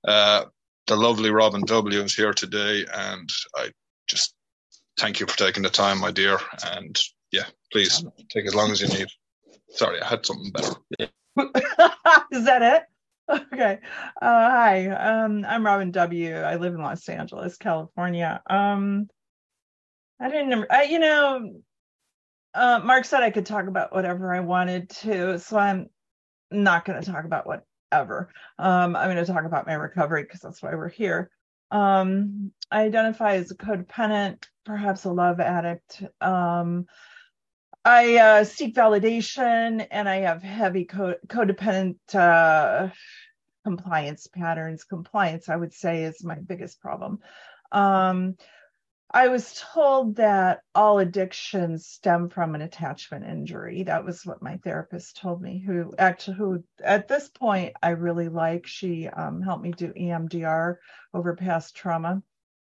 Uh, the lovely Robin W. is here today, and I just thank you for taking the time, my dear. And yeah, please take as long as you need. Sorry, I had something better. Is that it? Okay. Hi. I'm Robin W. I live in Los Angeles, California. I didn't, Mark said I could talk about whatever I wanted to, so I'm not going to talk about whatever. I'm going to talk about my recovery because that's why we're here. I identify as a codependent, perhaps a love addict. I seek validation, and I have heavy codependent compliance patterns. Compliance, I would say, is my biggest problem. I was told that all addictions stem from an attachment injury. That was what my therapist told me, who at this point I really like. She helped me do EMDR over past trauma.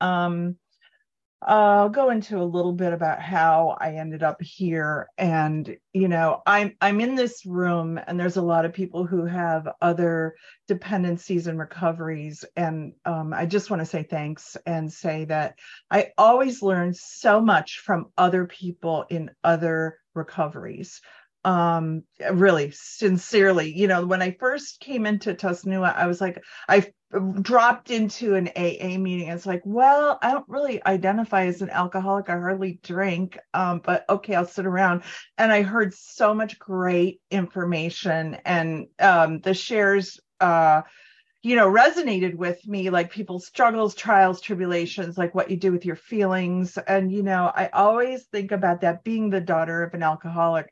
I'll go into a little bit about how I ended up here. And, I'm in this room and there's a lot of people who have other dependencies and recoveries. And I just want to say thanks and say that I always learn so much from other people in other recoveries. Really sincerely, when I first came into Tasnua, I was like, I dropped into an AA meeting. It's like, well, I don't really identify as an alcoholic. I hardly drink, but okay, I'll sit around. And I heard so much great information, and the shares, resonated with me, like people's struggles, trials, tribulations, like what you do with your feelings. And, I always think about that, being the daughter of an alcoholic.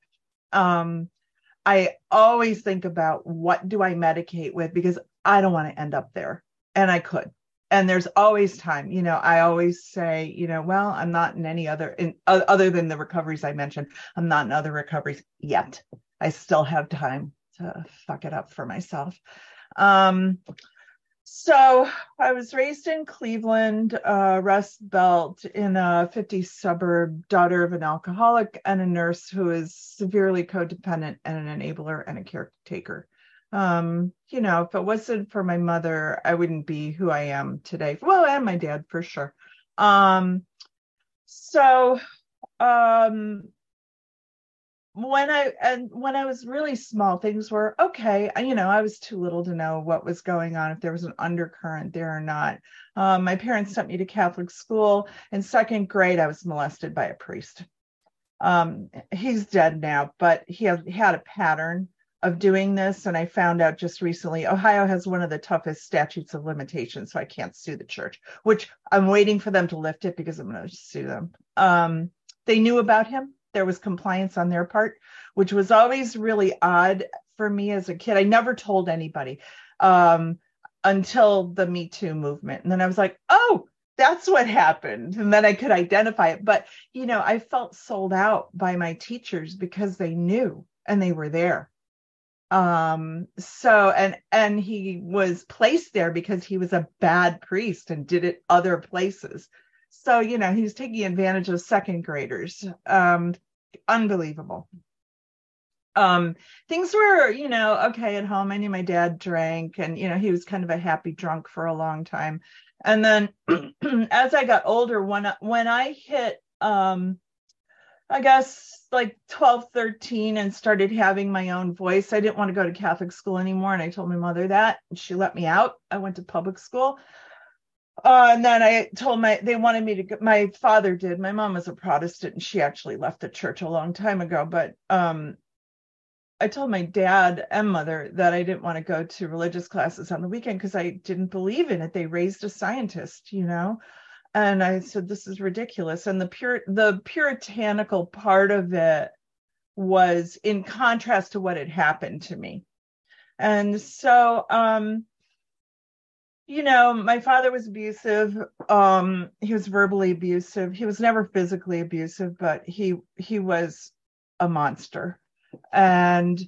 I always think about, what do I medicate with? Because I don't want to end up there, and I could. And there's always time. I always say, well, I'm not in any other than the recoveries I mentioned. I'm not in other recoveries yet. I still have time to fuck it up for myself. So I was raised in Cleveland, Rust Belt, in a 50s suburb, daughter of an alcoholic and a nurse who is severely codependent and an enabler and a caretaker. If it wasn't for my mother, I wouldn't be who I am today. Well, and my dad for sure. So when I was really small, things were okay. I was too little to know what was going on, if there was an undercurrent there or not. My parents sent me to Catholic school. In second grade, I was molested by a priest. He's dead now, but he had a pattern of doing this. And I found out just recently, Ohio has one of the toughest statutes of limitations, so I can't sue the church, which I'm waiting for them to lift it because I'm going to sue them. They knew about him. There was compliance on their part, which was always really odd for me as a kid. I never told anybody until the Me Too movement. And then I was like, oh, that's what happened. And then I could identify it. But, I felt sold out by my teachers because they knew and they were there. And he was placed there because he was a bad priest and did it other places. So, he was taking advantage of second graders. Unbelievable. Things were, okay at home. I knew my dad drank, and, he was kind of a happy drunk for a long time. And then as I got older, when I hit, I guess like 12, 13 and started having my own voice, I didn't want to go to Catholic school anymore. And I told my mother that, and she let me out. I went to public school. And then I told they wanted me to go, my father did. My mom was a Protestant and she actually left the church a long time ago. But I told my dad and mother that I didn't want to go to religious classes on the weekend because I didn't believe in it. They raised a scientist, and I said, this is ridiculous. And the puritanical part of it was in contrast to what had happened to me. And so, my father was abusive. He was verbally abusive. He was never physically abusive, but he was a monster. And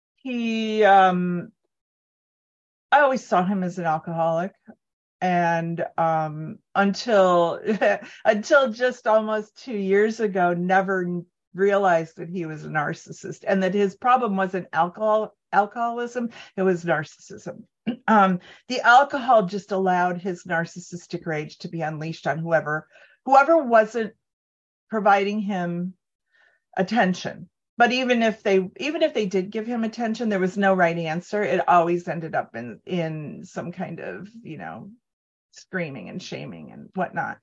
I always saw him as an alcoholic. And until just almost 2 years ago, never realized that he was a narcissist and that his problem wasn't alcoholism, it was narcissism. The alcohol just allowed his narcissistic rage to be unleashed on whoever wasn't providing him attention. But even if they did give him attention, there was no right answer. It always ended up in some kind of, screaming and shaming and whatnot.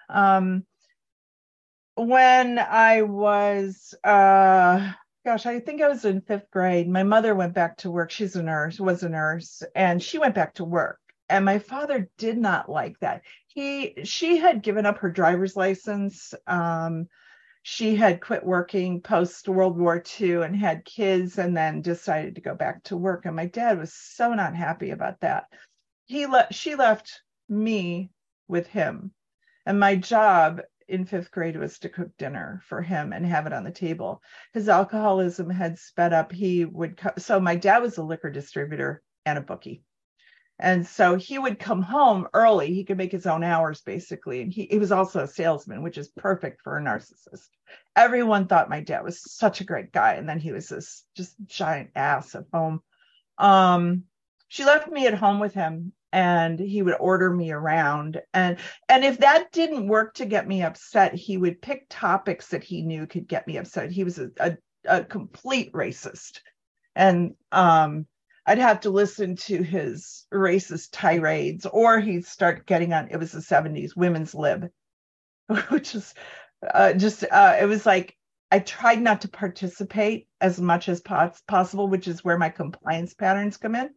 When I was I think I was in 5th grade, my mother went back to work. Was a nurse, and she went back to work. And my father did not like that. She had given up her driver's license. She had quit working post World War II and had kids, and then decided to go back to work. And my dad was so not happy about that. She left me with him, and my job in 5th grade was to cook dinner for him and have it on the table. His alcoholism had sped up. So my dad was a liquor distributor and a bookie. And so he would come home early. He could make his own hours, basically. And he was also a salesman, which is perfect for a narcissist. Everyone thought my dad was such a great guy. And then he was this just giant ass at home. She left me at home with him, and he would order me around. And if that didn't work to get me upset, he would pick topics that he knew could get me upset. He was a complete racist. And I'd have to listen to his racist tirades, or he'd start getting on, it was the 70s, women's lib, which is it was like, I tried not to participate as much as possible, which is where my compliance patterns come in.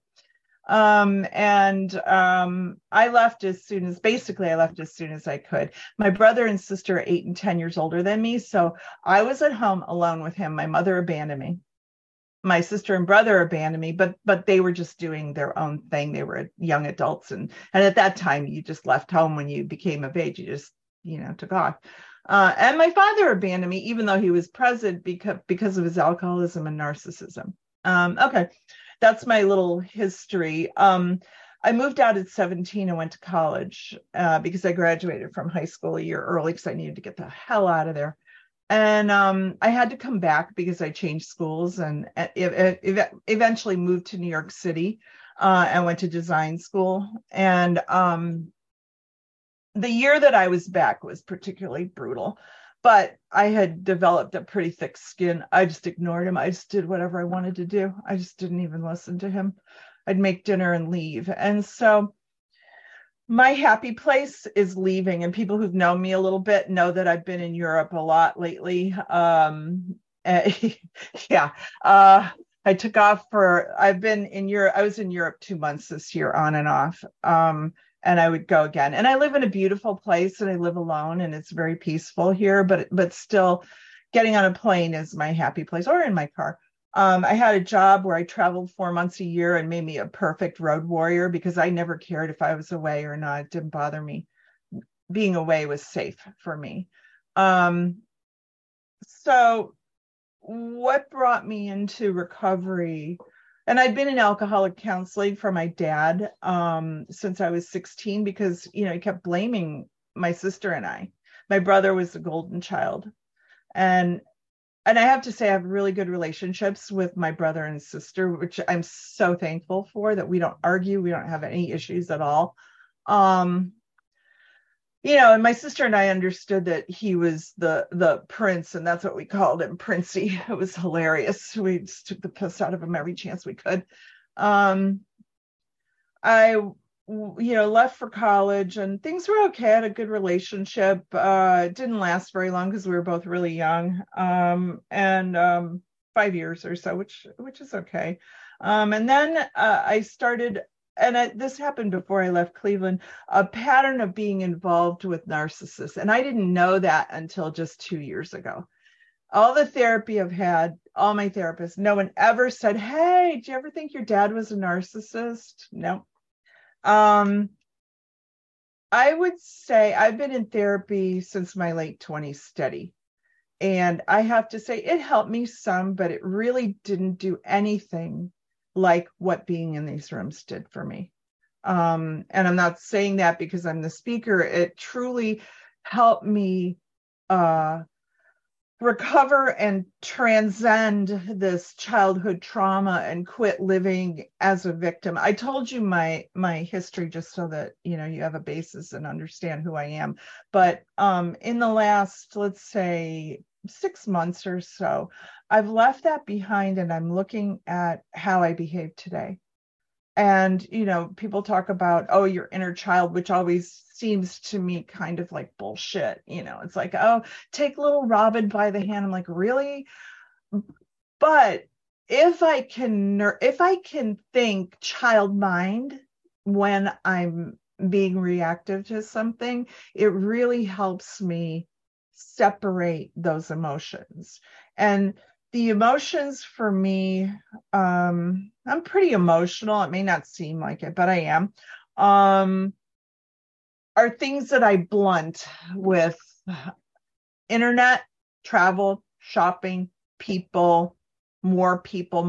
I left as soon as I could. My brother and sister are 8 and 10 years older than me. So I was at home alone with him. My mother abandoned me. My sister and brother abandoned me, but they were just doing their own thing. They were young adults. And at that time, you just left home when you became of age. You just, took off. And my father abandoned me, even though he was present because of his alcoholism and narcissism. Okay. That's my little history. I moved out at 17 and went to college because I graduated from high school a year early because I needed to get the hell out of there. And I had to come back because I changed schools, and eventually moved to New York City and went to design school. And the year that I was back was particularly brutal. But I had developed a pretty thick skin. I just ignored him. I just did whatever I wanted to do. I just didn't even listen to him. I'd make dinner and leave. And so my happy place is leaving. And people who've known me a little bit know that I've been in Europe a lot lately. Yeah. I took off I've been in Europe. I was in Europe 2 months this year, on and off. And I would go again. And I live in a beautiful place, and I live alone, and it's very peaceful here, but still getting on a plane is my happy place, or in my car. I had a job where I traveled 4 months a year, and made me a perfect road warrior because I never cared if I was away or not. It didn't bother me. Being away was safe for me. So what brought me into recovery? And I'd been in alcoholic counseling for my dad since I was 16 because, he kept blaming my sister and I. My brother was the golden child. And I have to say I have really good relationships with my brother and sister, which I'm so thankful for, that we don't argue. We don't have any issues at all. And my sister and I understood that he was the prince, and that's what we called him, Princey. It was hilarious. We just took the piss out of him every chance we could. I left for college, and things were okay. I had a good relationship. It didn't last very long because we were both really young, and 5 years or so, which is okay. And then I started, and this happened before I left Cleveland, a pattern of being involved with narcissists. And I didn't know that until just 2 years ago. All the therapy I've had, all my therapists, no one ever said, "Hey, did you ever think your dad was a narcissist?" No. I would say I've been in therapy since my late 20s steady. And I have to say it helped me some, but it really didn't do anything like what being in these rooms did for me. And I'm not saying that because I'm the speaker. It truly helped me recover and transcend this childhood trauma and quit living as a victim. I told you my history just so that you have a basis and understand who I am. But in the last, let's say, 6 months or so, I've left that behind, and I'm looking at how I behave today. And people talk about, oh, your inner child, which always seems to me kind of like bullshit. It's like, oh, take little Robin by the hand. I'm like, really? But if I can think child mind when I'm being reactive to something, it really helps me separate those emotions. And the emotions for me, I'm pretty emotional. It may not seem like it, but I am, are things that I blunt with internet, travel, shopping, people, more people,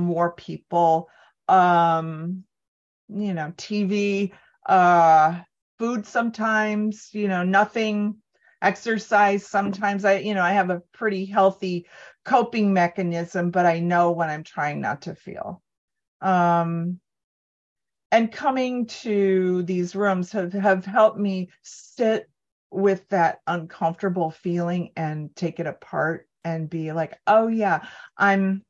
TV, food sometimes, nothing, exercise sometimes. I have a pretty healthy coping mechanism, but I know when I'm trying not to feel. And coming to these rooms have helped me sit with that uncomfortable feeling and take it apart and be like, oh yeah, I'm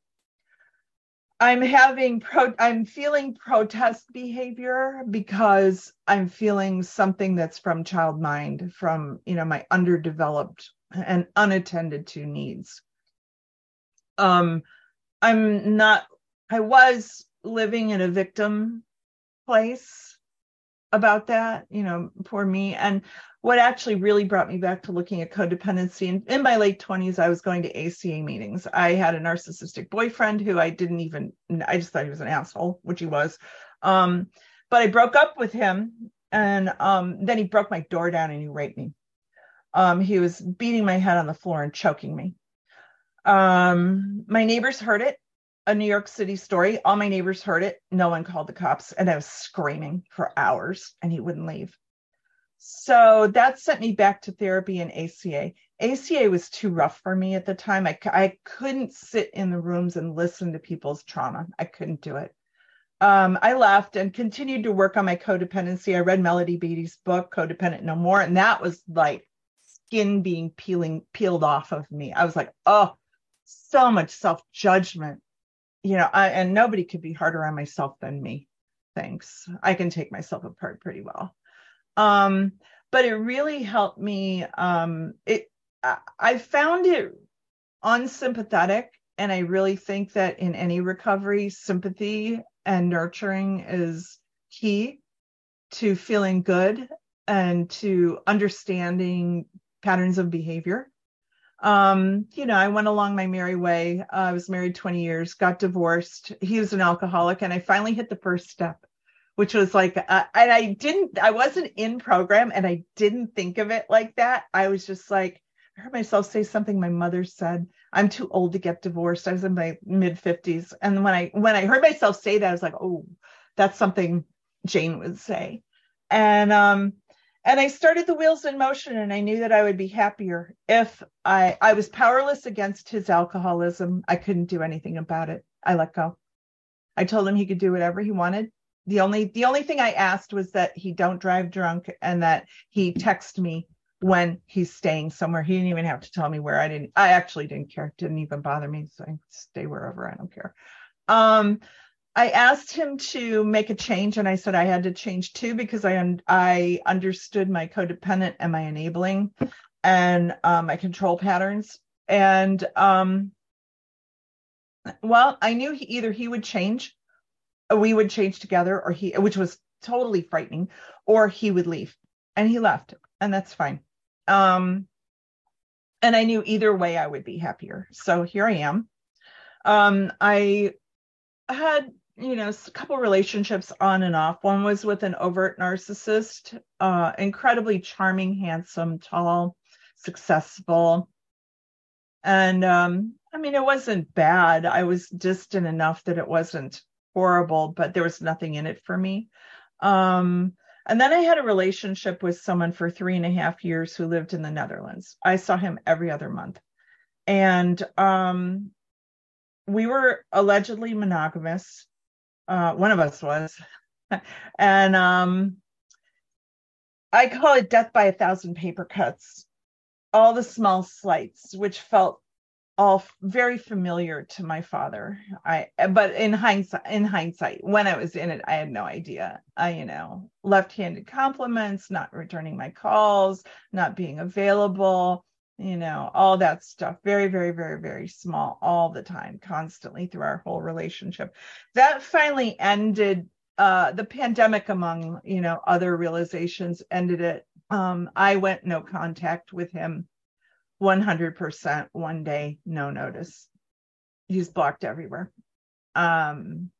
feeling protest behavior because I'm feeling something that's from child mind, from my underdeveloped and unattended to needs. I was living in a victim place about that, poor me. And what actually really brought me back to looking at codependency, in my late 20s, I was going to ACA meetings. I had a narcissistic boyfriend who I just thought he was an asshole, which he was. But I broke up with him, and then he broke my door down and he raped me. He was beating my head on the floor and choking me. My neighbors heard it. A New York City story. All my neighbors heard it. No one called the cops, and I was screaming for hours, and he wouldn't leave. So that sent me back to therapy and ACA. ACA was too rough for me at the time. I couldn't sit in the rooms and listen to people's trauma. I couldn't do it. I left and continued to work on my codependency. I read Melody Beattie's book, Codependent No More, and that was like skin being peeled off of me. I was like, oh, so much self-judgment. And nobody could be harder on myself than me. Thanks. I can take myself apart pretty well. But it really helped me. I found it unsympathetic. And I really think that in any recovery, sympathy and nurturing is key to feeling good and to understanding patterns of behavior. I went along my merry way. I was married 20 years, got divorced. He was an alcoholic, and I finally hit the first step, which was like, and I wasn't in program, and I didn't think of it like that. I was just like, I heard myself say something my mother said, I'm too old to get divorced. I was in my mid 50s. And when I heard myself say that, I was like, oh, that's something Jane would say. And I started the wheels in motion, and I knew that I would be happier if I was powerless against his alcoholism. I couldn't do anything about it. I let go. I told him he could do whatever he wanted. The only thing I asked was that he don't drive drunk and that he text me when he's staying somewhere. He didn't even have to tell me where. I actually didn't care. It didn't even bother me. So I stay wherever. I don't care. I asked him to make a change, and I said I had to change too, because I understood my codependent and my enabling and my control patterns. And I knew either he would change, or we would change together, or which was totally frightening, or he would leave. And he left, and that's fine. And I knew either way I would be happier. So here I am. I had a couple relationships on and off. One was with an overt narcissist, incredibly charming, handsome, tall, successful. And it wasn't bad. I was distant enough that it wasn't horrible, but there was nothing in it for me. And then I had a relationship with someone for 3.5 years who lived in the Netherlands. I saw him every other month. And we were allegedly monogamous. One of us was. And I call it death by 1,000 paper cuts. All the small slights, which felt all very familiar to my father. But in hindsight, when I was in it, I had no idea. Left-handed compliments, not returning my calls, not being available, all that stuff. Very, very, very, very small all the time, constantly through our whole relationship. That finally ended. The pandemic, among, other realizations, ended it. I went no contact with him 100% one day, no notice. He's blocked everywhere. He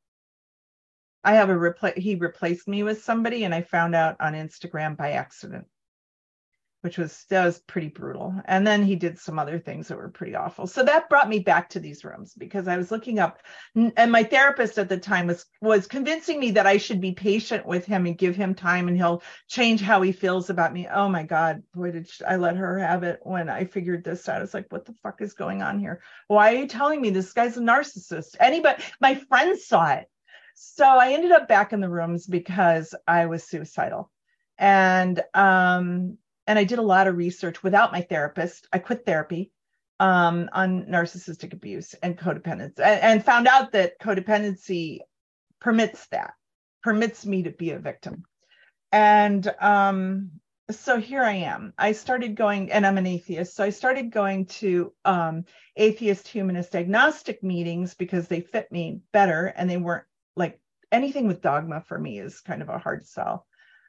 replaced me with somebody, and I found out on Instagram by accident, that was pretty brutal. And then he did some other things that were pretty awful. So that brought me back to these rooms, because I was looking up, and my therapist at the time was convincing me that I should be patient with him and give him time, and he'll change how he feels about me. Oh my God, boy, did I let her have it when I figured this out. I was like, what the fuck is going on here? Why are you telling me this guy's a narcissist? My friends saw it. So I ended up back in the rooms because I was suicidal. And I did a lot of research without my therapist. I quit therapy on narcissistic abuse and codependence, and found out that codependency permits me to be a victim. And so here I am. I started going, and I'm an atheist, so I started going to atheist, humanist, agnostic meetings because they fit me better, and they weren't like anything with dogma for me is kind of a hard sell.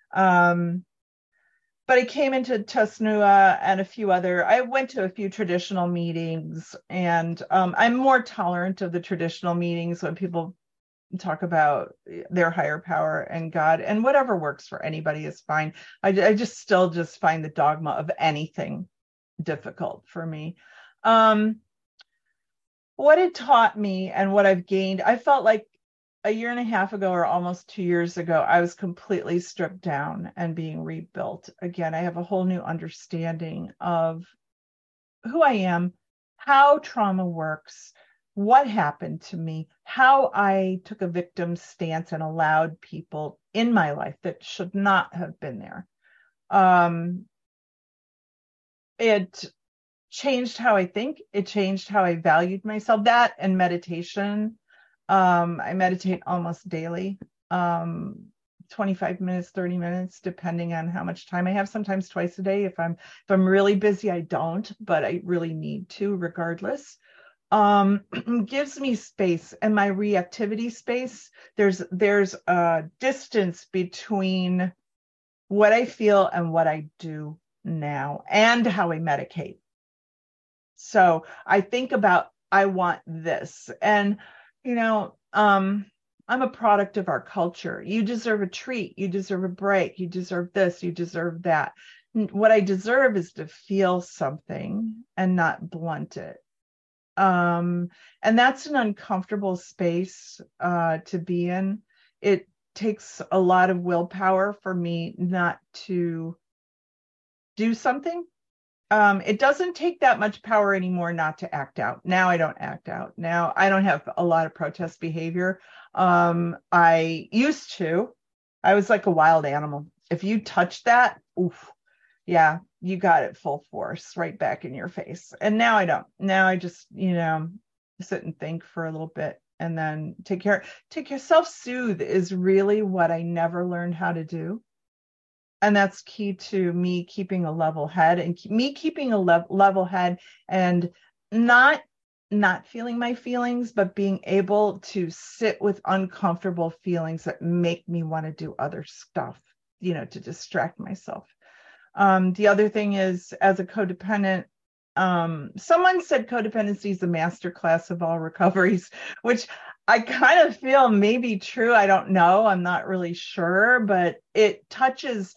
But I came into Tasnua and I went to a few traditional meetings, and I'm more tolerant of the traditional meetings when people talk about their higher power and God, and whatever works for anybody is fine. I still find the dogma of anything difficult for me. What it taught me and what I've gained, I felt like a year and a half ago, or almost 2 years ago, I was completely stripped down and being rebuilt. Again, I have a whole new understanding of who I am, how trauma works, what happened to me, how I took a victim stance and allowed people in my life that should not have been there. It changed how I think. It changed how I valued myself. That and meditation. I meditate almost daily, 25 minutes, 30 minutes, depending on how much time I have, sometimes twice a day. If I'm really busy, I don't, but I really need to regardless. Gives me space, and my reactivity space. There's a distance between what I feel and what I do now, and how I medicate. So I think about, I want this, and I'm a product of our culture. You deserve a treat. You deserve a break. You deserve this. You deserve that. What I deserve is to feel something and not blunt it. And that's an uncomfortable space to be in. It takes a lot of willpower for me not to do something. It doesn't take that much power anymore not to act out. Now I don't act out. Now I don't have a lot of protest behavior. I used to. I was like a wild animal. If you touch that, oof, yeah, you got it full force right back in your face. And now I don't. Now I just, sit and think for a little bit, and then take care. Self-soothe is really what I never learned how to do. And that's key to me keeping a level head, and me keeping a level head, and not feeling my feelings, but being able to sit with uncomfortable feelings that make me want to do other stuff, to distract myself. The other thing is, as a codependent, someone said codependency is the masterclass of all recoveries, which I kind of feel may be true. I don't know. I'm not really sure, but it touches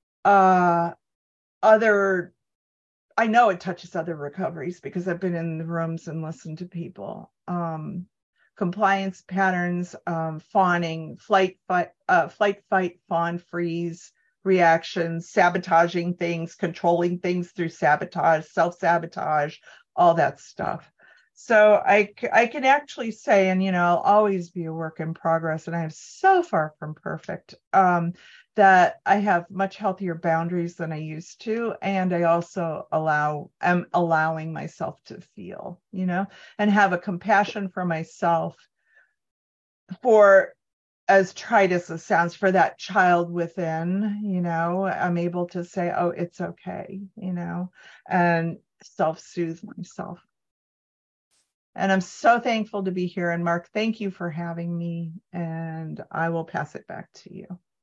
I know it touches other recoveries, because I've been in the rooms and listened to people. Compliance patterns, fawning, flight, fight, fawn, freeze reactions, sabotaging things, controlling things through sabotage, self-sabotage, all that stuff. So I can actually say, and, I'll always be a work in progress, and I'm so far from perfect, that I have much healthier boundaries than I used to. And I also am allowing myself to feel, and have a compassion for myself, for, as trite as it sounds, for that child within. I'm able to say, oh, it's okay, and self-soothe myself. And I'm so thankful to be here. And Mark, thank you for having me. And I will pass it back to you.